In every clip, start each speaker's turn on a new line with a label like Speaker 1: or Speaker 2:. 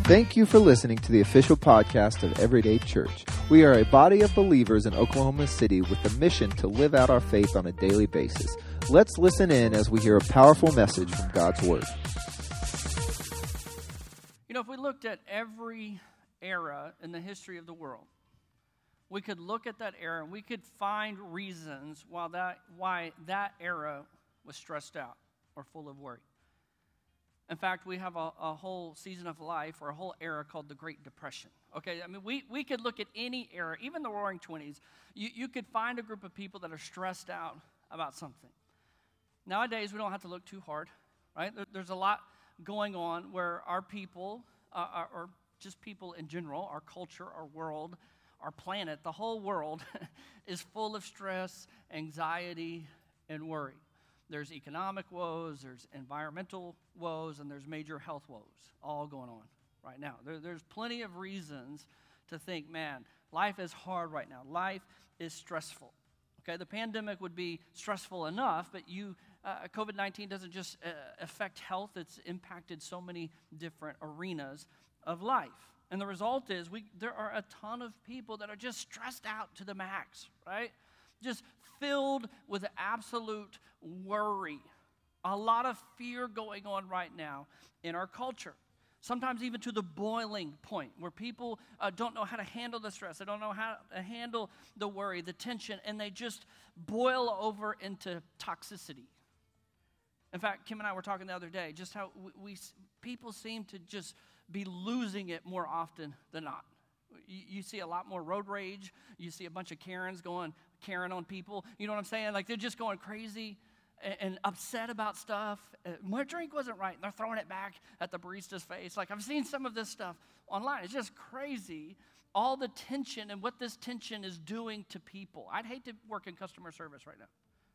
Speaker 1: Thank you for listening to the official podcast of Everyday Church. We are a body of believers in Oklahoma City with the mission to live out our faith on a daily basis. Let's listen in as we hear a powerful message from God's Word.
Speaker 2: You know, if we looked at every era in the history of the world, we could look at that era and we could find reasons why that era was stressed out or full of worry. In fact, we have a whole season of life or a whole era called the Great Depression. Okay, I mean, we could look at any era, even the Roaring '20s. You could find a group of people that are stressed out about something. Nowadays, we don't have to look too hard, right? There's a lot going on where our people, or just people in general, our culture, our world, our planet, the whole world is full of stress, anxiety, and worry. There's economic woes, there's environmental woes, and there's major health woes all going on right now. There's plenty of reasons to think, man, life is hard right now. Life is stressful. Okay, the pandemic would be stressful enough, but COVID-19 doesn't just affect health. It's impacted so many different arenas of life. And the result is there are a ton of people that are just stressed out to the max, right? Just filled with absolute worry. A lot of fear going on right now in our culture. Sometimes even to the boiling point where people don't know how to handle the stress. They don't know how to handle the worry, the tension, and they just boil over into toxicity. In fact, Kim and I were talking the other day just how people seem to just be losing it more often than not. You see a lot more road rage. You see a bunch of Karens going Karen on people. You know what I'm saying? Like they're just going crazy and upset about stuff. My drink wasn't right, and they're throwing it back at the barista's face. Like I've seen some of this stuff online. It's just crazy. All the tension and what this tension is doing to people. I'd hate to work in customer service right now.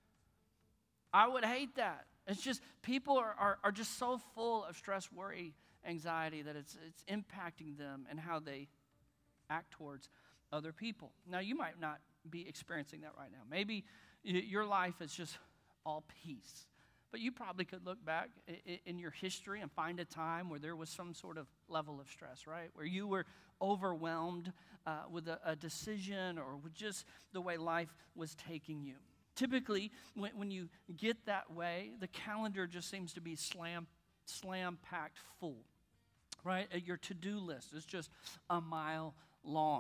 Speaker 2: I would hate that. It's just people are just so full of stress, worry, anxiety that it's impacting them and how they act towards other people. Now, you might not be experiencing that right now. Maybe your life is just all peace. But you probably could look back in your history and find a time where there was some sort of level of stress, right? Where you were overwhelmed with a decision or with just the way life was taking you. Typically, when you get that way, the calendar just seems to be slam-packed full, right? Your to-do list is just a mile long.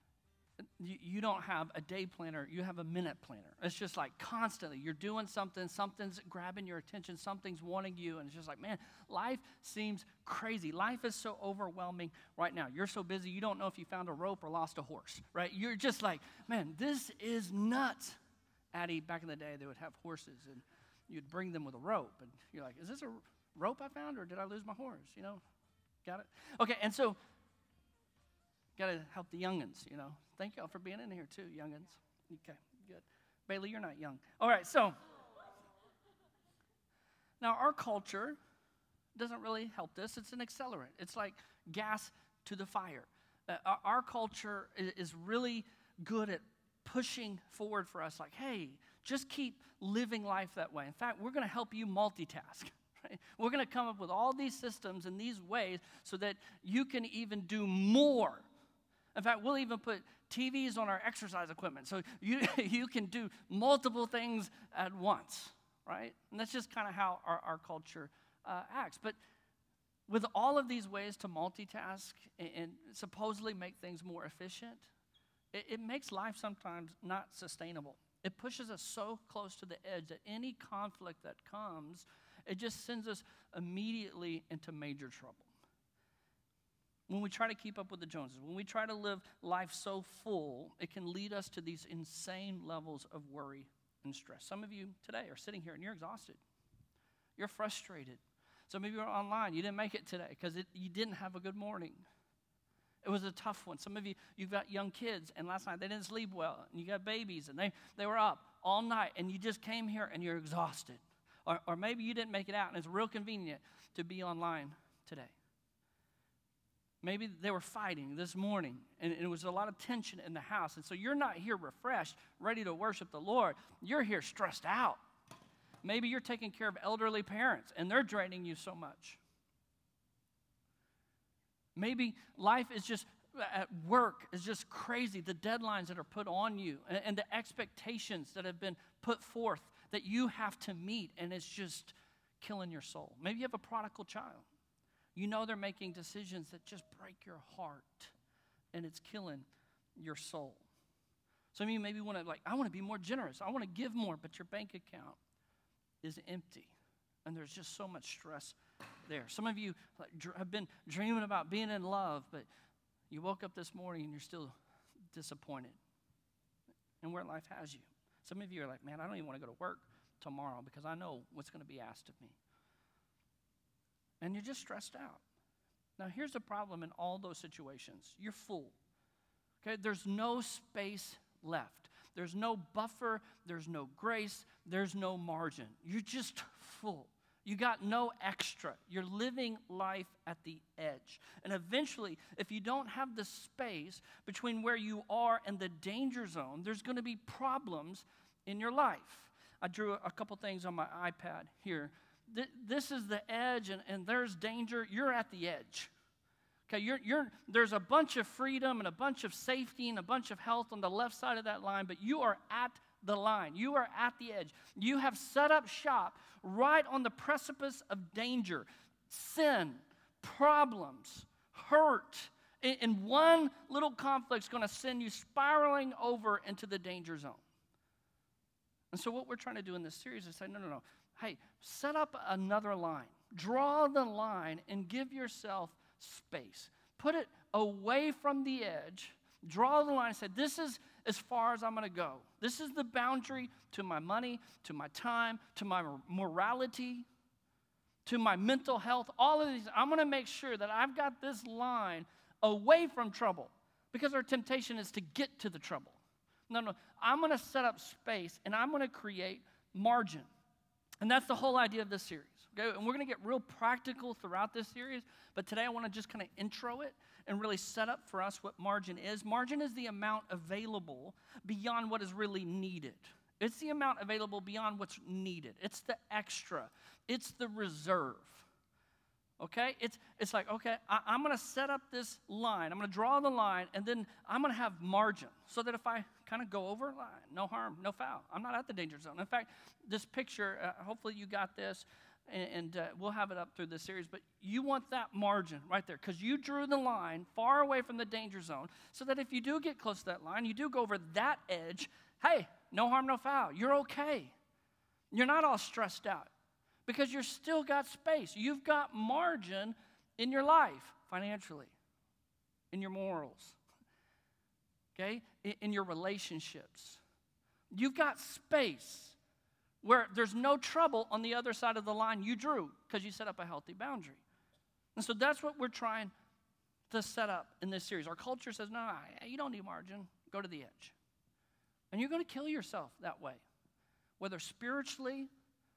Speaker 2: You don't have a day planner, you have a minute planner. It's just like constantly, you're doing something, something's grabbing your attention, something's wanting you, and it's just like, man, life seems crazy. Life is so overwhelming right now. You're so busy, you don't know if you found a rope or lost a horse, right? You're just like, man, this is nuts. Addie, back in the day, they would have horses, and you'd bring them with a rope, and you're like, is this a rope I found, or did I lose my horse, you know? Got it? Okay, and so, got to help the youngins, you know. Thank y'all for being in here too, youngins. Okay, good. Bailey, you're not young. All right, so now our culture doesn't really help this. It's an accelerant. It's like gas to the fire. Our culture is really good at pushing forward for us like, hey, just keep living life that way. In fact, we're going to help you multitask. Right? We're going to come up with all these systems and these ways so that you can even do more. In fact, we'll even put TVs on our exercise equipment so you can do multiple things at once, right? And that's just kind of how our culture acts. But with all of these ways to multitask and supposedly make things more efficient, it makes life sometimes not sustainable. It pushes us so close to the edge that any conflict that comes, it just sends us immediately into major trouble. When we try to keep up with the Joneses, when we try to live life so full, it can lead us to these insane levels of worry and stress. Some of you today are sitting here and you're exhausted. You're frustrated. Some of you are online. You didn't make it today because you didn't have a good morning. It was a tough one. Some of you, you've got young kids, and last night they didn't sleep well. And you got babies, and they were up all night, and you just came here and you're exhausted. Or maybe you didn't make it out, and it's real convenient to be online today. Maybe they were fighting this morning, and it was a lot of tension in the house. And so you're not here refreshed, ready to worship the Lord. You're here stressed out. Maybe you're taking care of elderly parents, and they're draining you so much. Maybe life is just, at work is just crazy, the deadlines that are put on you and the expectations that have been put forth that you have to meet, and it's just killing your soul. Maybe you have a prodigal child. You know they're making decisions that just break your heart, and it's killing your soul. Some of you maybe want to, I want to be more generous. I want to give more, but your bank account is empty, and there's just so much stress there. Some of you have been dreaming about being in love, but you woke up this morning and you're still disappointed in where life has you. Some of you are like, man, I don't even want to go to work tomorrow because I know what's going to be asked of me. And you're just stressed out. Now, here's the problem in all those situations. You're full. Okay? There's no space left. There's no buffer. There's no grace. There's no margin. You're just full. You got no extra. You're living life at the edge. And eventually, if you don't have the space between where you are and the danger zone, there's going to be problems in your life. I drew a couple things on my iPad here. This is the edge, and there's danger. You're at the edge. Okay, there's a bunch of freedom and a bunch of safety and a bunch of health on the left side of that line, but you are at the line. You are at the edge. You have set up shop right on the precipice of danger, sin, problems, hurt. And one little conflict is going to send you spiraling over into the danger zone. And so what we're trying to do in this series is say, no. Hey, set up another line. Draw the line and give yourself space. Put it away from the edge. Draw the line and say, this is as far as I'm going to go. This is the boundary to my money, to my time, to my morality, to my mental health. All of these, I'm going to make sure that I've got this line away from trouble, because our temptation is to get to the trouble. No, I'm going to set up space, and I'm going to create margin. And that's the whole idea of this series. Okay? And we're going to get real practical throughout this series, but today I want to just kind of intro it and really set up for us what margin is. Margin is the amount available beyond what is really needed. It's the amount available beyond what's needed. It's the extra. It's the reserve. Okay? It's like, okay, I'm going to set up this line. I'm going to draw the line, and then I'm going to have margin so that if I kind of go over line, no harm, no foul. I'm not at the danger zone. In fact, this picture, hopefully you got this, and we'll have it up through this series, but you want that margin right there because you drew the line far away from the danger zone so that if you do get close to that line, you do go over that edge, hey, no harm, no foul. You're okay. You're not all stressed out because you've still got space. You've got margin in your life financially, in your morals, okay, in your relationships. You've got space where there's no trouble on the other side of the line you drew because you set up a healthy boundary. And so that's what we're trying to set up in this series. Our culture says, no, you don't need margin. Go to the edge. And you're going to kill yourself that way, whether spiritually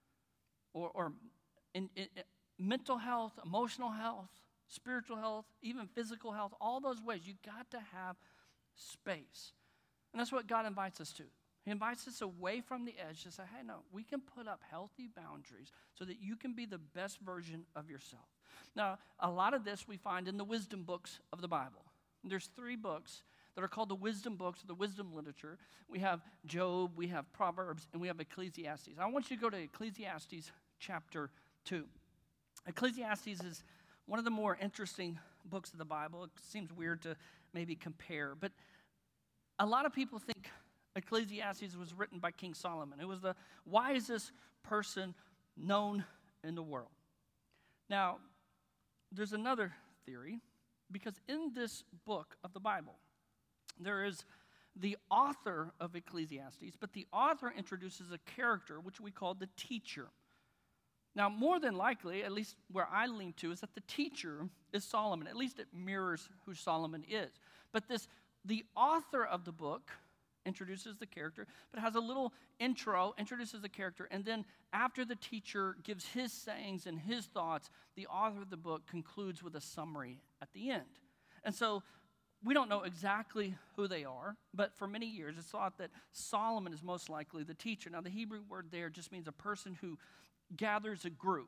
Speaker 2: or in mental health, emotional health, spiritual health, even physical health, all those ways. You got to have space. And that's what God invites us to. He invites us away from the edge to say, hey, no, we can put up healthy boundaries so that you can be the best version of yourself. Now, a lot of this we find in the wisdom books of the Bible. There's 3 books that are called the wisdom books, or the wisdom literature. We have Job, we have Proverbs, and we have Ecclesiastes. I want you to go to Ecclesiastes chapter 2. Ecclesiastes is one of the more interesting books of the Bible. It seems weird to maybe compare, but a lot of people think Ecclesiastes was written by King Solomon. It was the wisest person known in the world. Now, there's another theory, because in this book of the Bible, there is the author of Ecclesiastes, but the author introduces a character which we call the teacher. Now, more than likely, at least where I lean to, is that the teacher is Solomon. At least it mirrors who Solomon is. But the author of the book introduces the character, but has a little intro, introduces the character, and then after the teacher gives his sayings and his thoughts, the author of the book concludes with a summary at the end. And so we don't know exactly who they are, but for many years it's thought that Solomon is most likely the teacher. Now, the Hebrew word there just means a person who gathers a group.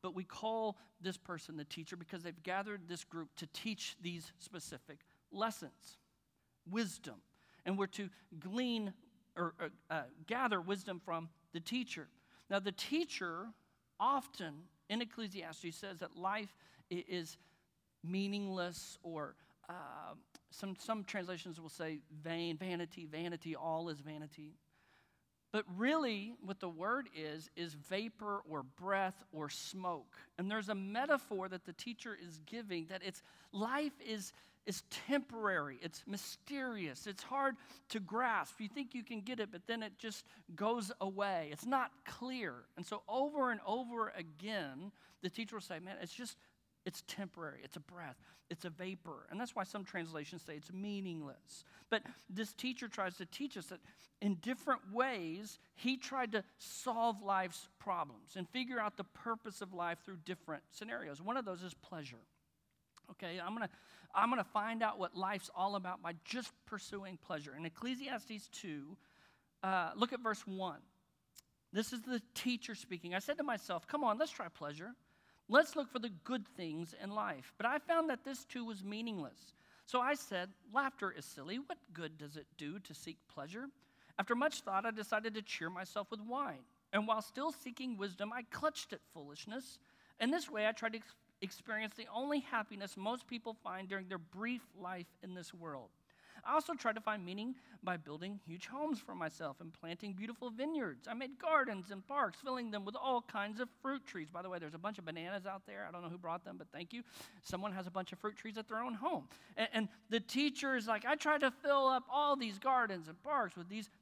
Speaker 2: but we call this person the teacher because they've gathered this group to teach these specific lessons, wisdom. And we're to glean or gather wisdom from the teacher. Now, the teacher often in Ecclesiastes says that life is meaningless, or some translations will say vain, vanity, all is vanity. But really, what the word is vapor or breath or smoke. And there's a metaphor that the teacher is giving that life is temporary, it's mysterious, it's hard to grasp. You think you can get it, but then it just goes away. It's not clear. And so over and over again, the teacher will say, man, it's temporary, it's a breath, it's a vapor. And that's why some translations say it's meaningless. But this teacher tries to teach us that in different ways, he tried to solve life's problems and figure out the purpose of life through different scenarios. One of those is pleasure. Okay, I'm gonna find out what life's all about by just pursuing pleasure. In Ecclesiastes 2, look at verse 1. This is the teacher speaking. I said to myself, come on, let's try pleasure. Let's look for the good things in life. But I found that this too was meaningless. So I said, laughter is silly. What good does it do to seek pleasure? After much thought, I decided to cheer myself with wine. And while still seeking wisdom, I clutched at foolishness. In this way, I tried to experience the only happiness most people find during their brief life in this world. I also tried to find meaning by building huge homes for myself and planting beautiful vineyards. I made gardens and parks, filling them with all kinds of fruit trees. By the way, there's a bunch of bananas out there. I don't know who brought them, but thank you. Someone has a bunch of fruit trees at their own home. And the teacher is like, I tried to fill up all these gardens and parks with these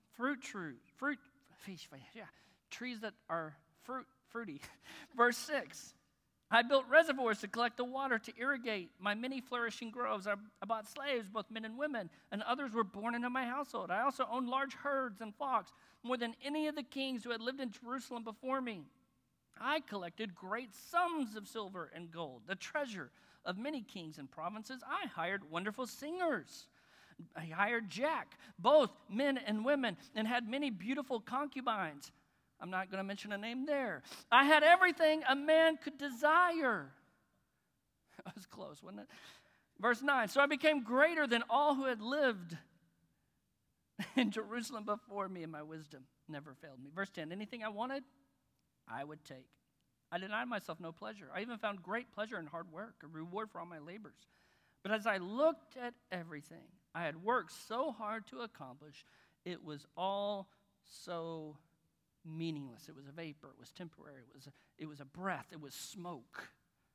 Speaker 2: trees that are fruity. Verse 6. I built reservoirs to collect the water to irrigate my many flourishing groves. I bought slaves, both men and women, and others were born into my household. I also owned large herds and flocks, more than any of the kings who had lived in Jerusalem before me. I collected great sums of silver and gold, the treasure of many kings and provinces. I hired wonderful singers. I hired Jack, both men and women, and had many beautiful concubines. I'm not going to mention a name there. I had everything a man could desire. That was close, wasn't it? Verse 9, so I became greater than all who had lived in Jerusalem before me, and my wisdom never failed me. Verse 10, anything I wanted, I would take. I denied myself no pleasure. I even found great pleasure in hard work, a reward for all my labors. But as I looked at everything I had worked so hard to accomplish, it was all so meaningless. It was a vapor. It was temporary. It was a breath. It was smoke.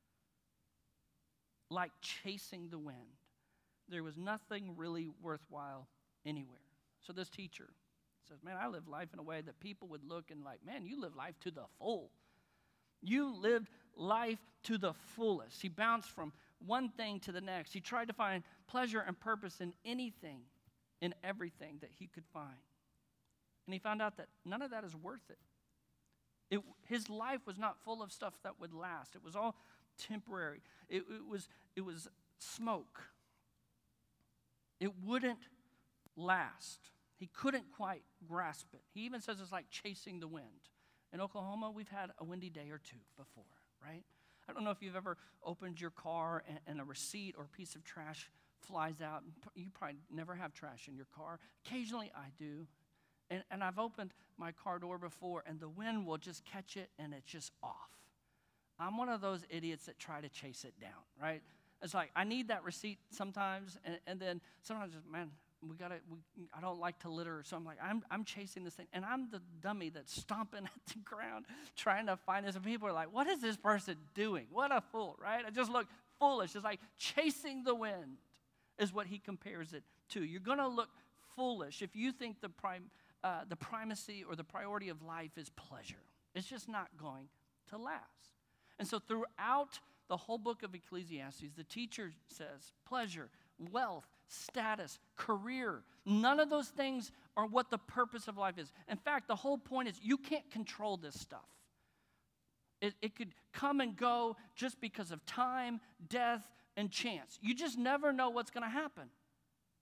Speaker 2: Like chasing the wind. There was nothing really worthwhile anywhere. So this teacher says, man, I live life in a way that people would look and like, man, you live life to the full. You lived life to the fullest. He bounced from one thing to the next. He tried to find pleasure and purpose in anything, in everything that he could find. And he found out that none of that is worth it. His life was not full of stuff that would last. It was all temporary. It was smoke. It wouldn't last. He couldn't quite grasp it. He even says it's like chasing the wind. In Oklahoma, we've had a windy day or two before, right? I don't know if you've ever opened your car and a receipt or a piece of trash flies out. You probably never have trash in your car. Occasionally I do. And I've opened my car door before, and the wind will just catch it, and it's just off. I'm one of those idiots that try to chase it down, right? It's like, I need that receipt sometimes, and then sometimes, man, I don't like to litter, so I'm like, I'm chasing this thing, and I'm the dummy that's stomping at the ground trying to find this, and people are like, what is this person doing? What a fool, right? I just look foolish. It's like chasing the wind is what he compares it to. You're going to look foolish if you think the primacy or the priority of life is pleasure. It's just not going to last. And so throughout the whole book of Ecclesiastes, the teacher says pleasure, wealth, status, career, none of those things are what the purpose of life is. In fact, the whole point is you can't control this stuff. It could come and go just because of time, death, and chance. You just never know what's going to happen.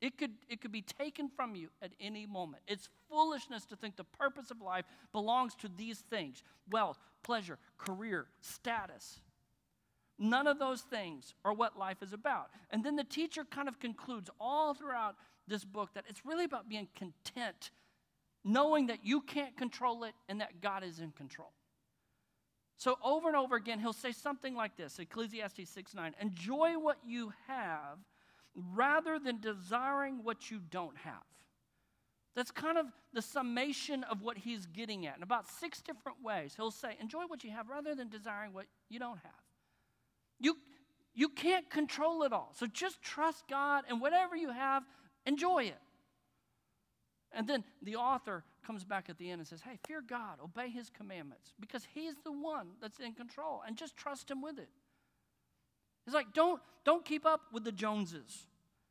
Speaker 2: It could be taken from you at any moment. It's foolishness to think the purpose of life belongs to these things: wealth, pleasure, career, status. None of those things are what life is about. And then the teacher kind of concludes all throughout this book that it's really about being content, knowing that you can't control it and that God is in control. So over and over again, he'll say something like this, Ecclesiastes 6:9, enjoy what you have rather than desiring what you don't have. That's kind of the summation of what he's getting at. In about 6 different ways, he'll say, enjoy what you have rather than desiring what you don't have. You can't control it all. So just trust God, and whatever you have, enjoy it. And then the author comes back at the end and says, hey, fear God, obey his commandments, because he's the one that's in control, and just trust him with it. It's like, don't keep up with the Joneses.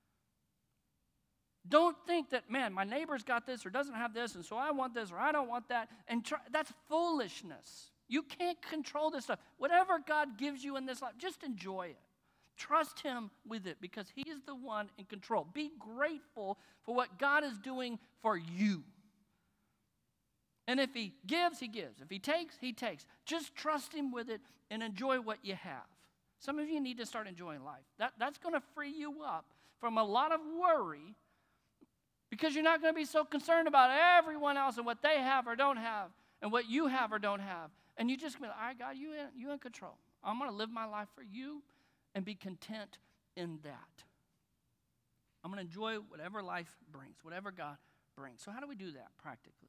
Speaker 2: Don't think that, man, my neighbor's got this or doesn't have this, and so I want this or I don't want that. And that's foolishness. You can't control this stuff. Whatever God gives you in this life, just enjoy it. Trust him with it, because he is the one in control. Be grateful for what God is doing for you. And if he gives, he gives. If he takes, he takes. Just trust him with it and enjoy what you have. Some of you need to start enjoying life. That's going to free you up from a lot of worry, because you're not going to be so concerned about everyone else and what they have or don't have and what you have or don't have. And you just be like, all right, God, you in control. I'm going to live my life for you and be content in that. I'm going to enjoy whatever life brings, whatever God brings. So how do we do that practically?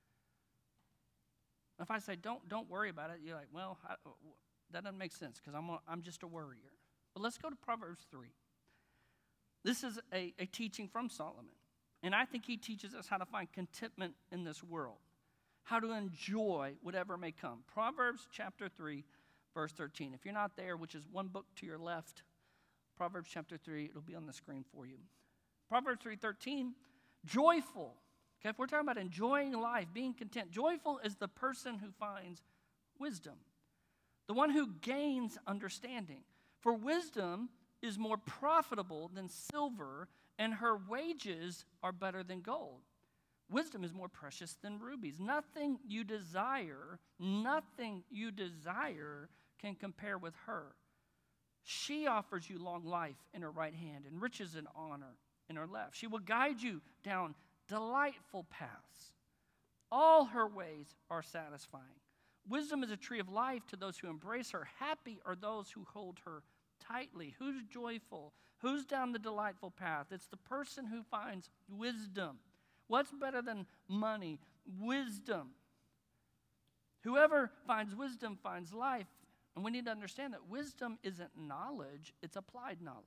Speaker 2: If I say, don't worry about it, you're like, well, that doesn't make sense, because I'm just a worrier. But let's go to Proverbs 3. This is a teaching from Solomon. And I think he teaches us how to find contentment in this world, how to enjoy whatever may come. Proverbs chapter 3, verse 13. If you're not there, which is one book to your left, Proverbs chapter 3, it'll be on the screen for you. Proverbs 3:13, joyful. Okay, if we're talking about enjoying life, being content, joyful is the person who finds wisdom, the one who gains understanding. For wisdom is more profitable than silver, and her wages are better than gold. Wisdom is more precious than rubies. Nothing you desire can compare with her. She offers you long life in her right hand and riches and honor in her left. She will guide you down delightful paths. All her ways are satisfying. Wisdom is a tree of life to those who embrace her. Happy are those who hold her tightly. Who's joyful? Who's down the delightful path? It's the person who finds wisdom. What's better than money? Wisdom. Whoever finds wisdom finds life. And we need to understand that wisdom isn't knowledge, it's applied knowledge.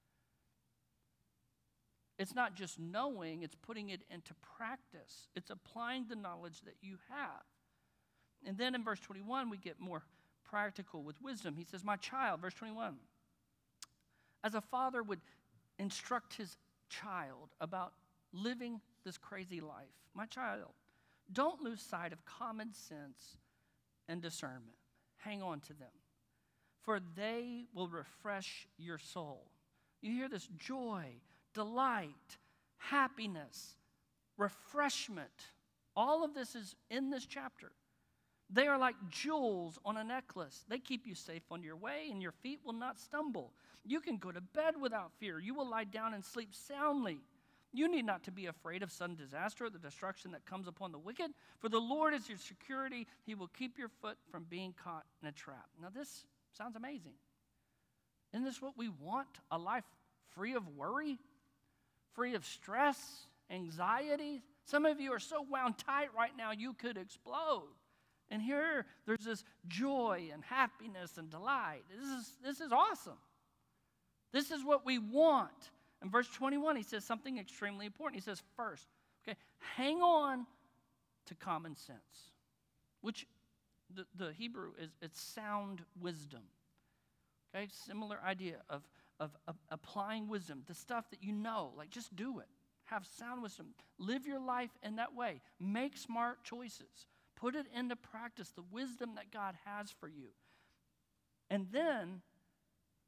Speaker 2: It's not just knowing, it's putting it into practice. It's applying the knowledge that you have. And then in verse 21, we get more practical with wisdom. He says, my child, verse 21, as a father would instruct his child about living this crazy life, my child, don't lose sight of common sense and discernment. Hang on to them, for they will refresh your soul. You hear this: joy, delight, happiness, refreshment. All of this is in this chapter. They are like jewels on a necklace. They keep you safe on your way, and your feet will not stumble. You can go to bed without fear. You will lie down and sleep soundly. You need not to be afraid of sudden disaster or the destruction that comes upon the wicked, for the Lord is your security. He will keep your foot from being caught in a trap. Now this sounds amazing. Isn't this what we want? A life free of worry, free of stress, anxiety. Some of you are so wound tight right now you could explode. And here there's this joy and happiness and delight. This is awesome. This is what we want. In verse 21, he says something extremely important. He says, first, okay, hang on to common sense, which the Hebrew is, it's sound wisdom. Okay, similar idea of applying wisdom, the stuff that you know, like just do it. Have sound wisdom. Live your life in that way. Make smart choices. Put it into practice, the wisdom that God has for you. And then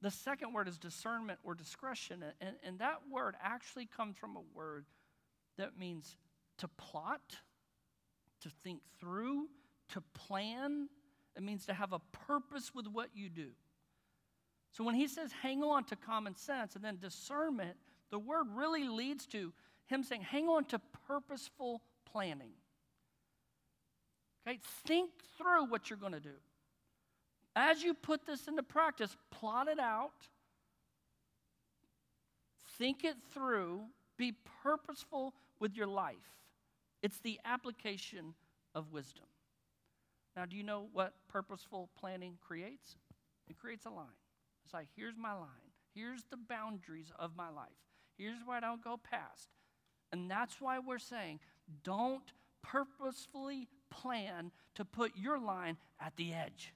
Speaker 2: The second word is discernment or discretion. And that word actually comes from a word that means to plot, to think through, to plan. It means to have a purpose with what you do. So when he says hang on to common sense and then discernment, the word really leads to him saying hang on to purposeful planning. Okay, think through what you're going to do. As you put this into practice, plot it out, think it through, be purposeful with your life. It's the application of wisdom. Now, do you know what purposeful planning creates? It creates a line. It's like, here's my line. Here's the boundaries of my life. Here's where I don't go past. And that's why we're saying, don't purposefully plan to put your line at the edge.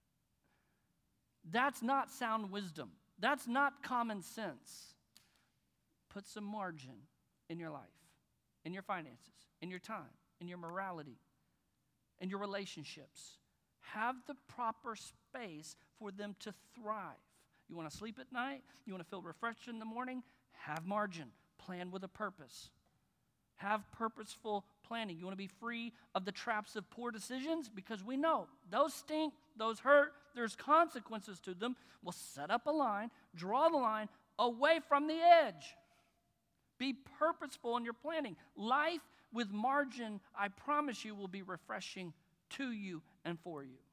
Speaker 2: That's not sound wisdom. That's not common sense. Put some margin in your life, in your finances, in your time, in your morality, in your relationships. Have the proper space for them to thrive. You want to sleep at night? You want to feel refreshed in the morning? Have margin. Plan with a purpose. Have purposeful planning. You want to be free of the traps of poor decisions? Because we know those stink, those hurt, there's consequences to them. We'll set up a line, draw the line away from the edge. Be purposeful in your planning. Life with margin, I promise you, will be refreshing to you and for you.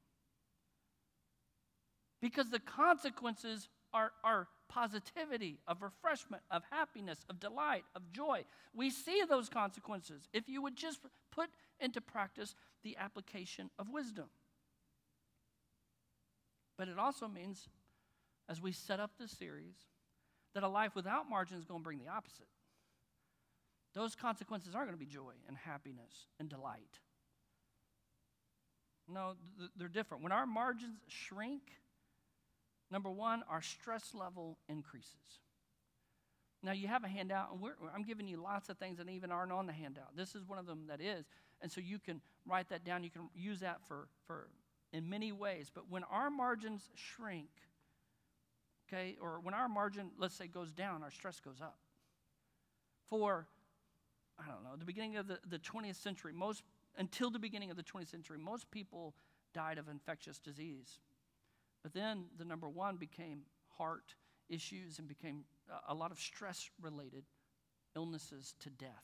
Speaker 2: Because the consequences are positivity, of refreshment, of happiness, of delight, of joy. We see those consequences if you would just put into practice the application of wisdom. But it also means, as we set up this series, that a life without margin is going to bring the opposite. Those consequences aren't going to be joy and happiness and delight. No, they're different. When our margins shrink, number one, our stress level increases. Now, you have a handout, and I'm giving you lots of things that even aren't on the handout. This is one of them that is. And so you can write that down. You can use that for in many ways. But when our margins shrink, okay, or when our margin, let's say, goes down, our stress goes up. For, I don't know, the beginning of the 20th century, until the beginning of the 20th century, most people died of infectious disease. But then the number one became heart issues and became a lot of stress-related illnesses to death.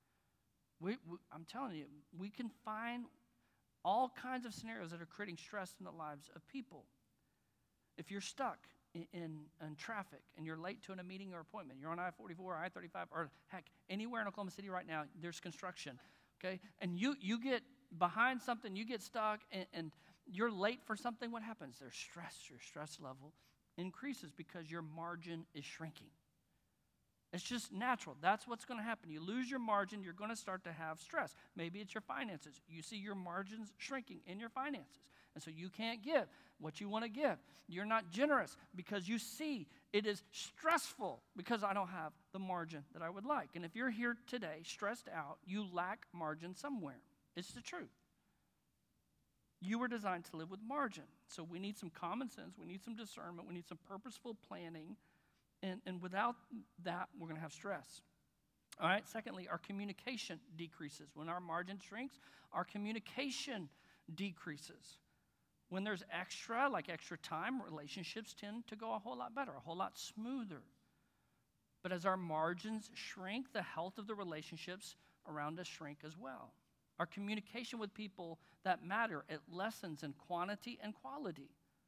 Speaker 2: I'm telling you, we can find all kinds of scenarios that are creating stress in the lives of people. If you're stuck in traffic and you're late to a meeting or appointment, you're on I-44 or I-35, or heck, anywhere in Oklahoma City right now, there's construction, okay? And you get behind something, you get stuck, and you're late for something, what happens? There's stress. Your stress level increases because your margin is shrinking. It's just natural. That's what's going to happen. You lose your margin, you're going to start to have stress. Maybe it's your finances. You see your margins shrinking in your finances. And so you can't give what you want to give. You're not generous because you see it is stressful because I don't have the margin that I would like. And if you're here today stressed out, you lack margin somewhere. It's the truth. You were designed to live with margin. So we need some common sense. We need some discernment. We need some purposeful planning. And without that, we're going to have stress. All right, secondly, our communication decreases. When our margin shrinks, our communication decreases. When there's extra, like extra time, relationships tend to go a whole lot better, a whole lot smoother. But as our margins shrink, the health of the relationships around us shrink as well. Our communication with people that matter, it lessens in quantity and quality.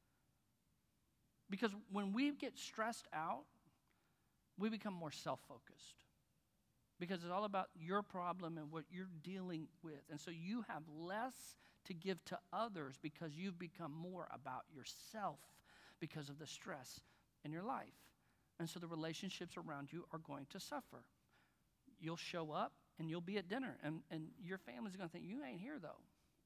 Speaker 2: Because when we get stressed out, we become more self-focused. Because it's all about your problem and what you're dealing with. And so you have less to give to others because you've become more about yourself because of the stress in your life. And so the relationships around you are going to suffer. You'll show up and you'll be at dinner, and your family's going to think, you ain't here, though.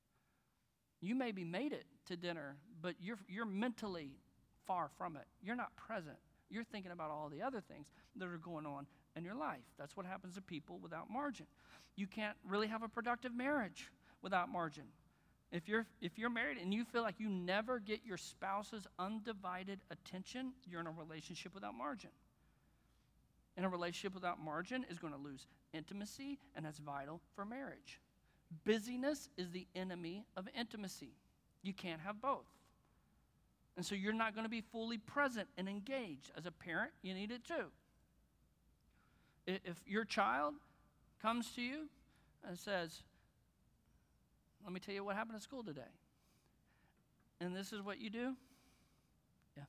Speaker 2: You maybe made it to dinner, but you're mentally far from it. You're not present. You're thinking about all the other things that are going on in your life. That's what happens to people without margin. You can't really have a productive marriage without margin. If you're married and you feel like you never get your spouse's undivided attention, you're in a relationship without margin. And a relationship without margin is going to lose intimacy, and that's vital for marriage. Busyness is the enemy of intimacy. You can't have both. And so you're not going to be fully present and engaged. As a parent, you need it too. If your child comes to you and says, let me tell you what happened at school today, and this is what you do? Yeah.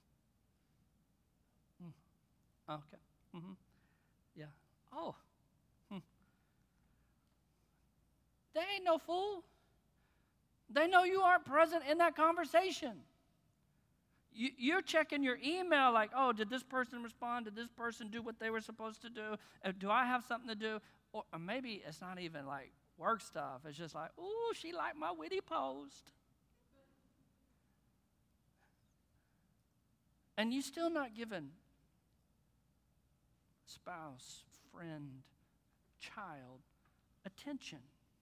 Speaker 2: Okay. Mm-hmm. Yeah. Oh. They ain't no fool. They know you aren't present in that conversation. You're checking your email like, oh, did this person respond? Did this person do what they were supposed to do? Do I have something to do? Or maybe it's not even like work stuff. It's just like, ooh, she liked my witty post. And you still not given spouse, friend, child attention.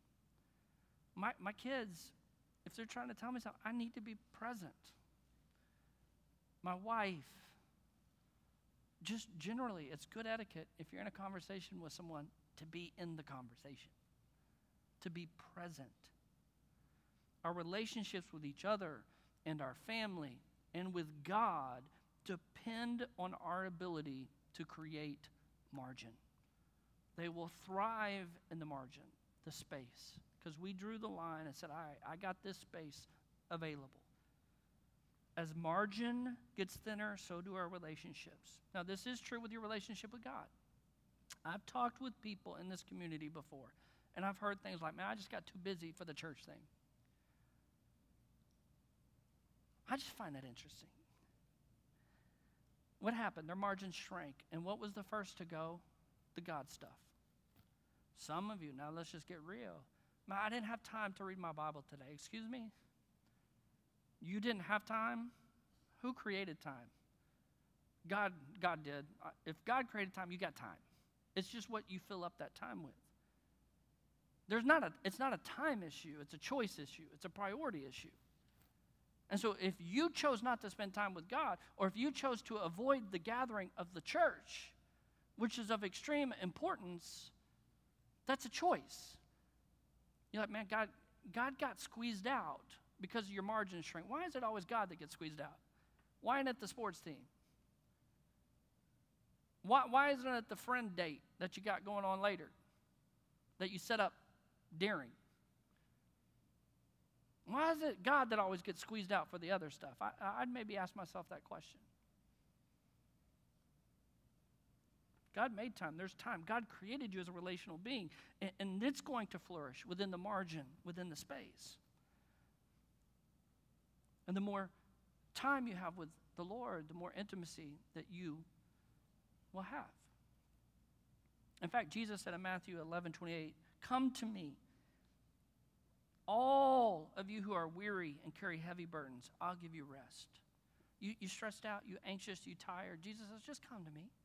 Speaker 2: My kids, if they're trying to tell me something, I need to be present. My wife, just generally, it's good etiquette if you're in a conversation with someone to be in the conversation, to be present. Our relationships with each other and our family and with God depend on our ability to create margin. They will thrive in the margin, the space, because we drew the line and said, all right, I got this space available. As margin gets thinner, so do our relationships. Now, this is true with your relationship with God. I've talked with people in this community before, and I've heard things like, man, I just got too busy for the church thing. I just find that interesting. What happened? Their margins shrank, and what was the first to go? The God stuff. Some of you, now let's just get real. Man, I didn't have time to read my Bible today. Excuse me? You didn't have time? Who created time? God did. If God created time, you got time. It's just what you fill up that time with. It's not a time issue. It's a choice issue. It's a priority issue. And so if you chose not to spend time with God, or if you chose to avoid the gathering of the church, which is of extreme importance, that's a choice. You're like, man, God got squeezed out because your margins shrink. Why is it always God that gets squeezed out? Why isn't it the sports team? Why isn't it the friend date that you got going on later that you set up during? Why is it God that always gets squeezed out for the other stuff? I'd maybe ask myself that question. God made time. There's time. God created you as a relational being, and it's going to flourish within the margin, within the space. And the more time you have with the Lord, the more intimacy that you will have. In fact, Jesus said in Matthew 11:28, "Come to me, all of you who are weary and carry heavy burdens, I'll give you rest." You stressed out, you anxious, you tired. Jesus says, just come to me.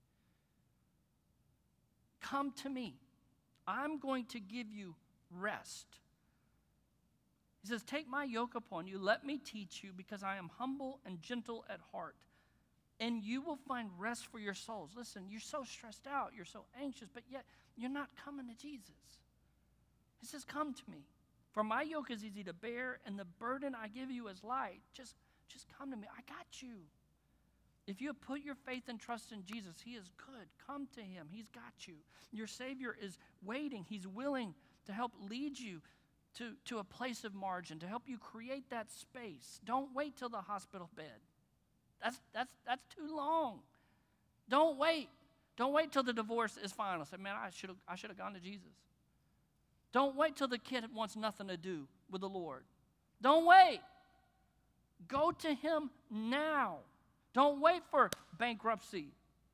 Speaker 2: Come to me. I'm going to give you rest. He says, take my yoke upon you. Let me teach you, because I am humble and gentle at heart. And you will find rest for your souls. Listen, you're so stressed out. You're so anxious, but yet you're not coming to Jesus. He says, come to me. For my yoke is easy to bear, and the burden I give you is light. Just come to me. I got you. If you have put your faith and trust in Jesus, he is good. Come to him. He's got you. Your Savior is waiting. He's willing to help lead you to a place of margin, to help you create that space. Don't wait till the hospital bed. That's too long. Don't wait. Don't wait till the divorce is final. Say, man, I should have gone to Jesus. Don't wait till the kid wants nothing to do with the Lord. Don't wait. Go to him now. Don't wait for bankruptcy,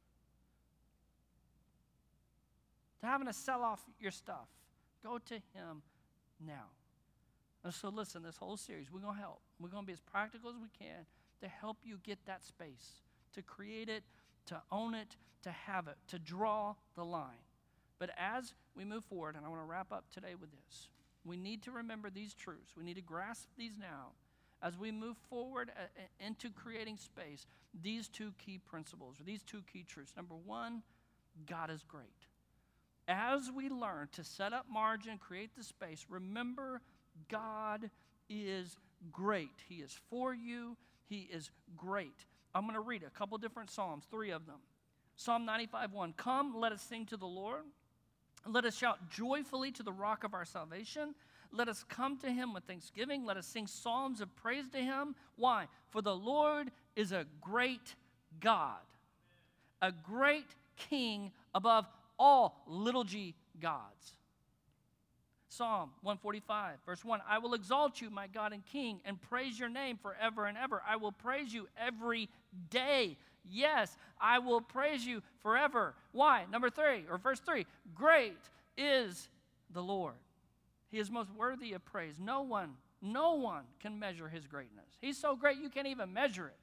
Speaker 2: to having to sell off your stuff. Go to him now. And so listen, this whole series, we're going to help. We're going to be as practical as we can to help you get that space, to create it, to own it, to have it, to draw the line. But as we move forward, and I want to wrap up today with this, We need to remember these truths. We need to grasp these now. As we move forward into creating space, these two key principles, or these two key truths. Number one, God is great. As we learn to set up margin, create the space, remember God is great. He is for you. He is great. I'm going to read a couple different Psalms, 3 of them. Psalm 95:1. Come, let us sing to the Lord. Let us shout joyfully to the rock of our salvation. Let us come to him with thanksgiving. Let us sing psalms of praise to him. Why? For the Lord is a great God, a great King above all little g gods. Psalm 145, verse 1. I will exalt you, my God and King, and praise your name forever and ever. I will praise you every day. Yes, I will praise you forever. Why? Number 3, or verse 3. Great is the Lord. He is most worthy of praise. No one can measure his greatness. He's so great you can't even measure it.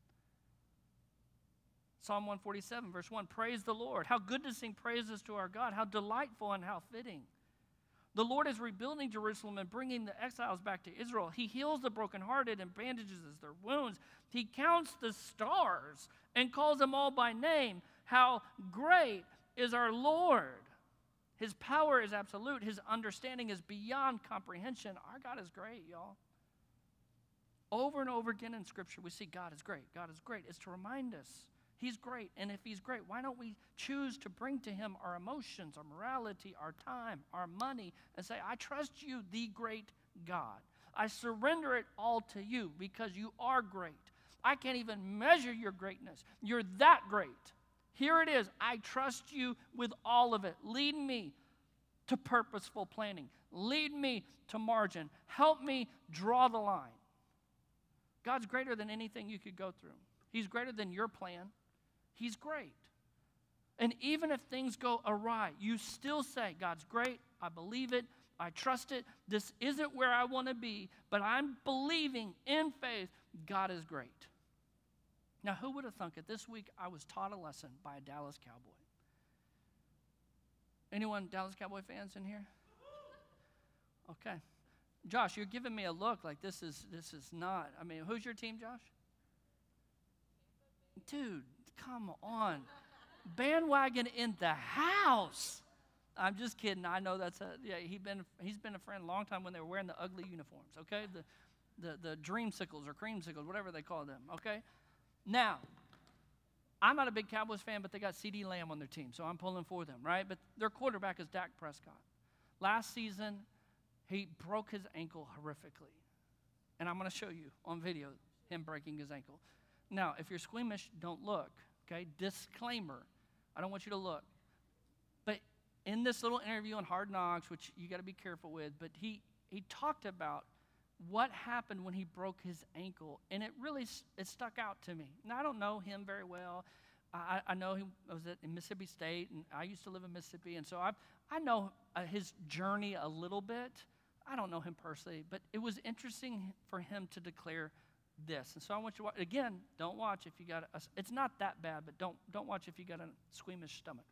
Speaker 2: Psalm 147, verse 1. Praise the Lord. How good to sing praises to our God. How delightful and how fitting. The Lord is rebuilding Jerusalem and bringing the exiles back to Israel. He heals the brokenhearted and bandages their wounds. He counts the stars and calls them all by name. How great is our Lord. His power is absolute. His understanding is beyond comprehension. Our God is great, y'all. Over and over again in Scripture, we see God is great. God is great. It's to remind us He's great. And if He's great, why don't we choose to bring to Him our emotions, our morality, our time, our money, and say, I trust you, the great God. I surrender it all to you because you are great. I can't even measure your greatness. You're that great. Here it is. I trust you with all of it. Lead me to purposeful planning. Lead me to margin. Help me draw the line. God's greater than anything you could go through. He's greater than your plan. He's great. And even if things go awry, you still say, God's great. I believe it. I trust it. This isn't where I want to be, but I'm believing in faith God is great. Now, who would have thunk it? This week, I was taught a lesson by a Dallas Cowboy. Anyone Dallas Cowboy fans in here? Okay. Josh, you're giving me a look like this is not. I mean, who's your team, Josh? Dude, come on. Bandwagon in the house. I'm just kidding. I know that's he's been a friend a long time when they were wearing the ugly uniforms, okay? The dreamsicles or creamsicles, whatever they call them, okay? Now, I'm not a big Cowboys fan, but they got CeeDee Lamb on their team, so I'm pulling for them, right? But their quarterback is Dak Prescott. Last season, he broke his ankle horrifically. And I'm going to show you on video him breaking his ankle. Now, if you're squeamish, don't look, okay? Disclaimer, I don't want you to look. But in this little interview on Hard Knocks, which you got to be careful with, but he talked about what happened when he broke his ankle, and it stuck out to me. Now, I don't know him very well. I know he was in Mississippi State, and I used to live in Mississippi, and so I know his journey a little bit. I don't know him personally, but it was interesting for him to declare this. And so I want you to watch. Again, don't watch if you got it's not that bad, but don't watch if you got a squeamish stomach.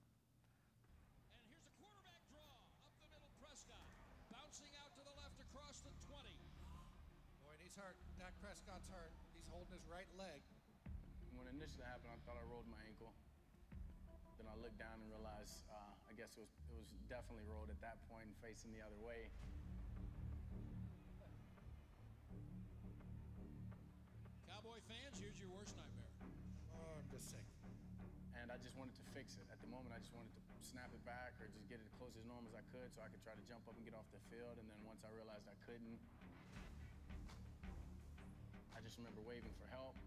Speaker 3: Hurt. Dak Prescott's hurt. He's holding his right leg.
Speaker 4: When it initially happened, I thought I rolled my ankle. Then I looked down and realized, I guess it was definitely rolled at that point and facing the other way.
Speaker 3: Cowboy fans, here's your worst nightmare. Oh, I'm just sick.
Speaker 4: And I just wanted to fix it. At the moment, I just wanted to snap it back or just get it as close as normal as I could so I could try to jump up and get off the field. And then once I realized I couldn't, I just remember waving for help.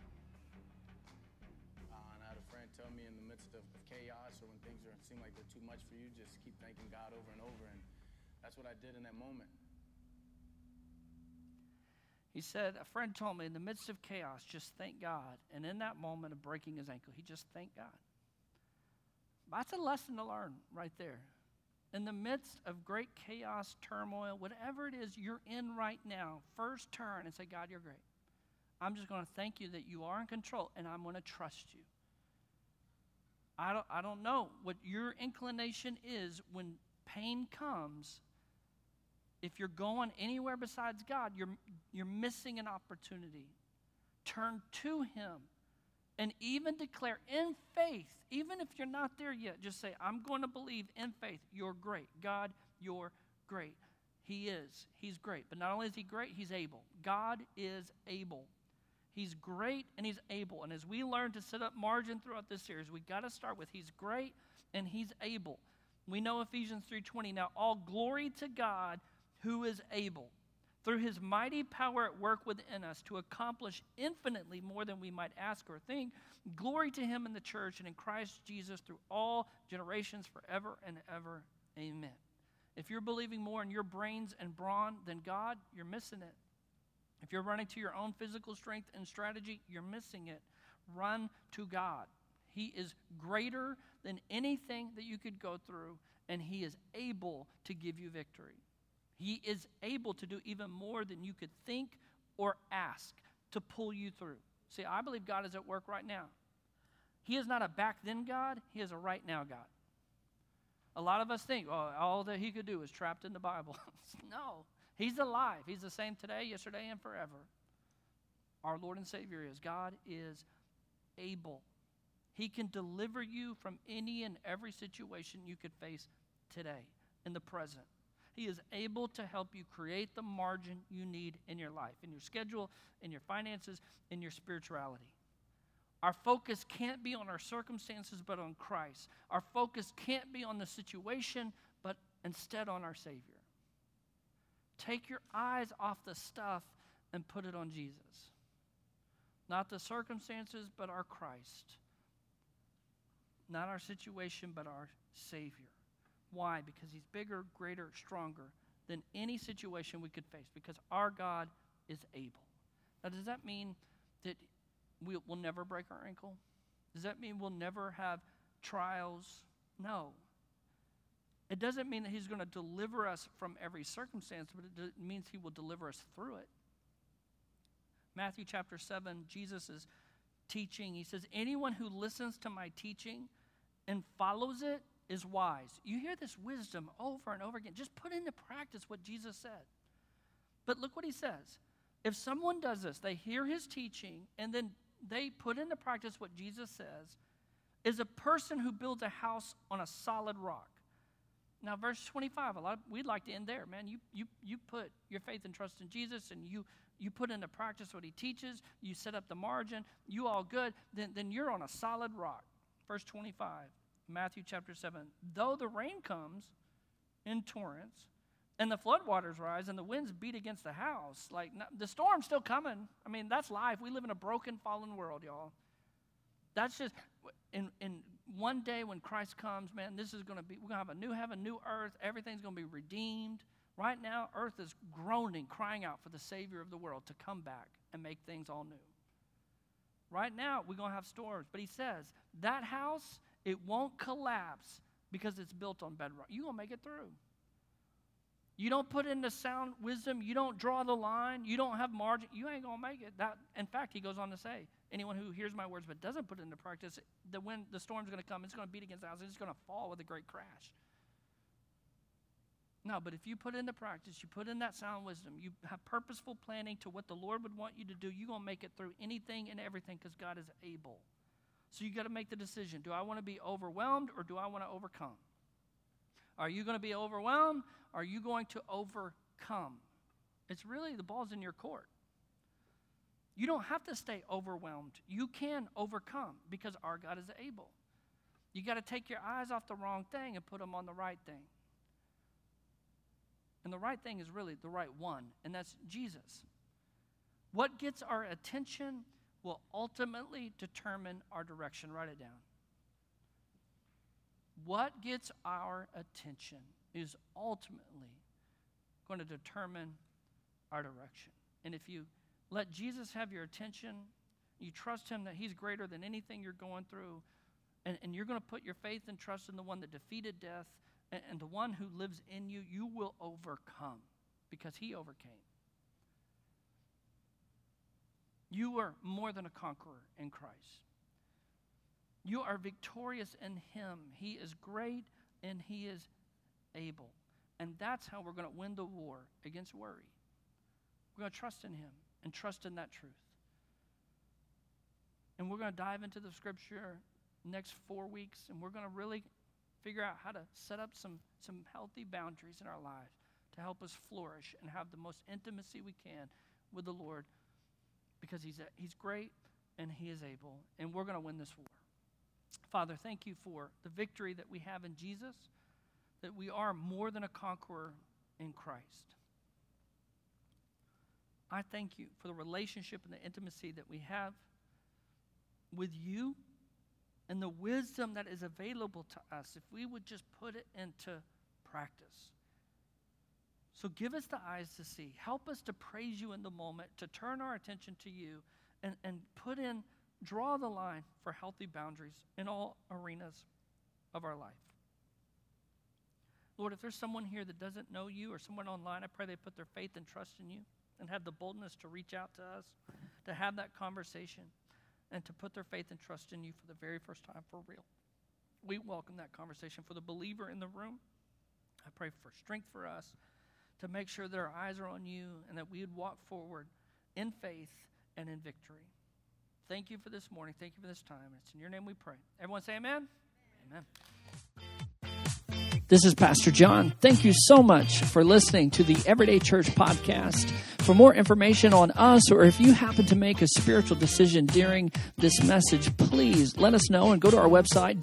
Speaker 4: And I had a friend tell me in the midst of chaos or when things seem like they're too much for you, just keep thanking God over and over. And that's what I did in that moment.
Speaker 2: He said, a friend told me in the midst of chaos, just thank God. And in that moment of breaking his ankle, he just thanked God. That's a lesson to learn right there. In the midst of great chaos, turmoil, whatever it is you're in right now, first turn and say, God, you're great. I'm just going to thank you that you are in control, and I'm going to trust you. I don't know what your inclination is when pain comes. if you're going anywhere besides God, you're missing an opportunity. Turn to him and even declare in faith, even if you're not there yet, just say, I'm going to believe in faith. You're great. God, you're great. He is. He's great. But not only is he great, he's able. God is able. He's great and he's able. And as we learn to set up margin throughout this series, we got to start with he's great and he's able. We know Ephesians 3:20. Now all glory to God who is able, through his mighty power at work within us, to accomplish infinitely more than we might ask or think. Glory to him in the church and in Christ Jesus through all generations forever and ever. Amen. If you're believing more in your brains and brawn than God, you're missing it. If you're running to your own physical strength and strategy, you're missing it. Run to God. He is greater than anything that you could go through, and he is able to give you victory. He is able to do even more than you could think or ask to pull you through. See, I believe God is at work right now. He is not a back then God. He is a right now God. A lot of us think, oh, all that he could do is trapped in the Bible. No, he's alive. He's the same today, yesterday, and forever. Our Lord and Savior is. God is able. He can deliver you from any and every situation you could face today, in the present. He is able to help you create the margin you need in your life, in your schedule, in your finances, in your spirituality. Our focus can't be on our circumstances, but on Christ. Our focus can't be on the situation, but instead on our Savior. Take your eyes off the stuff and put it on Jesus. Not the circumstances, but our Christ. Not our situation, but our Savior. Why? Because he's bigger, greater, stronger than any situation we could face, because our God is able. Now, does that mean that we'll never break our ankle? Does that mean we'll never have trials? No. It doesn't mean that he's going to deliver us from every circumstance, but it means he will deliver us through it. Matthew chapter 7, Jesus is teaching. He says, anyone who listens to my teaching and follows it is wise. You hear this wisdom over and over again. Just put into practice what Jesus said. But look what he says. If someone does this, they hear his teaching, and then they put into practice what Jesus says, is a person who builds a house on a solid rock. Now, verse 25, we'd like to end there, man. You put your faith and trust in Jesus, and you put into practice what he teaches. You set up the margin. You all good. Then you're on a solid rock. Verse 25. Matthew chapter 7, though the rain comes in torrents and the floodwaters rise and the winds beat against the house, the storm's still coming. I mean, that's life. We live in a broken, fallen world, y'all. That's just, in one day when Christ comes, man, we're going to have a new heaven, new earth. Everything's going to be redeemed. Right now, earth is groaning, crying out for the Savior of the world to come back and make things all new. Right now, we're going to have storms. But he says, that house, it won't collapse because it's built on bedrock. You're going to make it through. You don't put in the sound wisdom. You don't draw the line. You don't have margin. You ain't going to make it. In fact, he goes on to say, anyone who hears my words but doesn't put it into practice, when the storm's going to come, it's going to beat against the house. It's going to fall with a great crash. No, but if you put into practice, you put in that sound wisdom, you have purposeful planning to what the Lord would want you to do, you're going to make it through anything and everything because God is able. So you got to make the decision. Do I want to be overwhelmed or do I want to overcome? Are you going to be overwhelmed? Or are you going to overcome? It's really, the ball's in your court. You don't have to stay overwhelmed. You can overcome because our God is able. You got to take your eyes off the wrong thing and put them on the right thing. And the right thing is really the right one, and that's Jesus. What gets our attention will ultimately determine our direction. Write it down. What gets our attention is ultimately going to determine our direction. And if you let Jesus have your attention, you trust him that he's greater than anything you're going through, and you're going to put your faith and trust in the one that defeated death, and the one who lives in you, you will overcome because he overcame. You are more than a conqueror in Christ. You are victorious in him. He is great and he is able. And that's how we're going to win the war against worry. We're going to trust in him and trust in that truth. And we're going to dive into the scripture next 4 weeks, and we're going to really figure out how to set up some healthy boundaries in our lives to help us flourish and have the most intimacy we can with the Lord, because he's great and he is able, and we're going to win this war. Father, thank you for the victory that we have in Jesus, that we are more than a conqueror in Christ. I thank you for the relationship and the intimacy that we have with you and the wisdom that is available to us if we would just put it into practice. So give us the eyes to see. Help us to praise you in the moment, to turn our attention to you, and draw the line for healthy boundaries in all arenas of our life. Lord, if there's someone here that doesn't know you or someone online, I pray they put their faith and trust in you and have the boldness to reach out to us, to have that conversation, and to put their faith and trust in you for the very first time for real. We welcome that conversation. For the believer in the room, I pray for strength for us to make sure that our eyes are on you and that we would walk forward in faith and in victory. Thank you for this morning. Thank you for this time. It's in your name we pray. Everyone say amen. Amen. This is Pastor John. Thank you so much for listening to the Everyday Church podcast. For more information on us, or if you happen to make a spiritual decision during this message, please let us know and go to our website,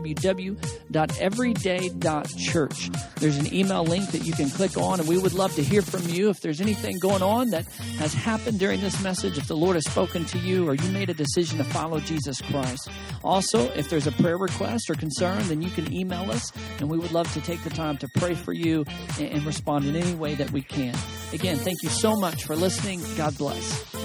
Speaker 2: www.everyday.church. There's an email link that you can click on, and we would love to hear from you. If there's anything going on that has happened during this message, if the Lord has spoken to you, or you made a decision to follow Jesus Christ. Also, if there's a prayer request or concern, then you can email us, and we would love to take the time to pray for you and respond in any way that we can. Again, thank you so much for listening. God bless.